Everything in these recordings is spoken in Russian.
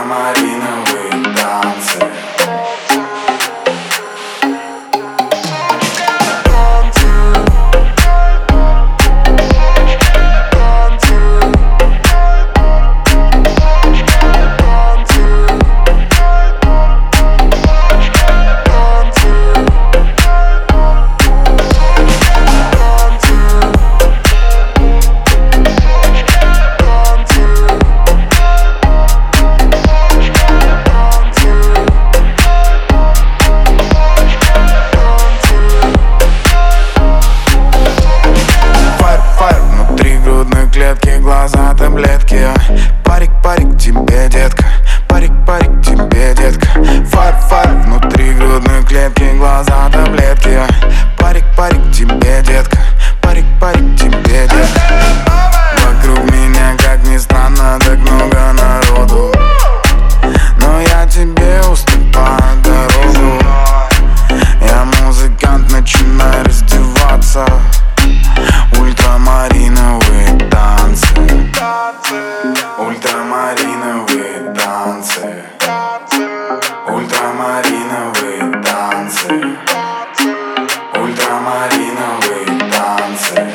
Ультрамариновые танцы. Клетки, глаза, таблетки. Парик, парик тебе, детка. Парик, парик тебе, детка. Фар, фар внутри грудной клетки, глаза, таблетки. Парик, парик тебе, детка. Парик, парик тебе, детка. Вокруг меня, как ни странно, так много народу, но я тебе уступаю дорогу. Я музыкант, начинай раздеваться. Ультрамариновые танцы. Ультрамариновые танцы. Ультрамариновые танцы. Ультрамариновые танцы.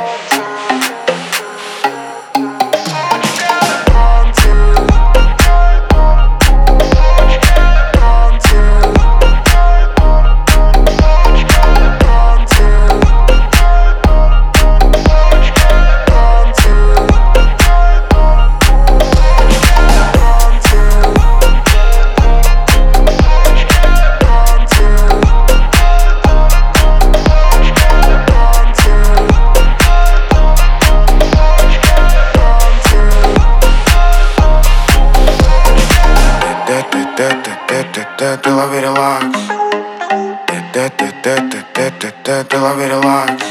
Ты лови релакс. Ты лови релакс.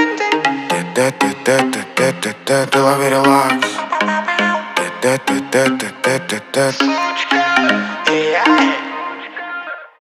Ты лови релакс.